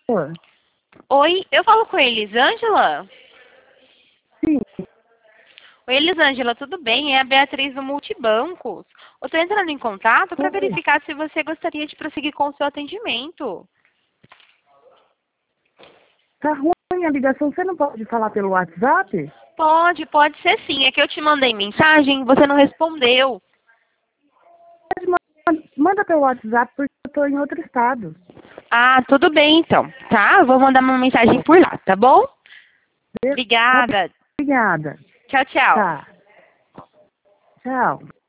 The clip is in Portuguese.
Oi, eu falo com a Elisângela? Sim. Oi, Elisângela, tudo bem? É a Beatriz do Multibancos. Eu estou entrando em contato para Oi. verificar se você gostaria de prosseguir com o seu atendimento. Tá ruim a ligação, você não pode falar pelo WhatsApp? Pode ser sim. É que eu te mandei mensagem, você não respondeu. Manda pelo WhatsApp porque eu tô em outro estado. Ah, tudo bem então, tá? Vou mandar uma mensagem por lá, tá bom? Tá bom, Obrigada. obrigada. Tchau, tchau. Tá. Tchau.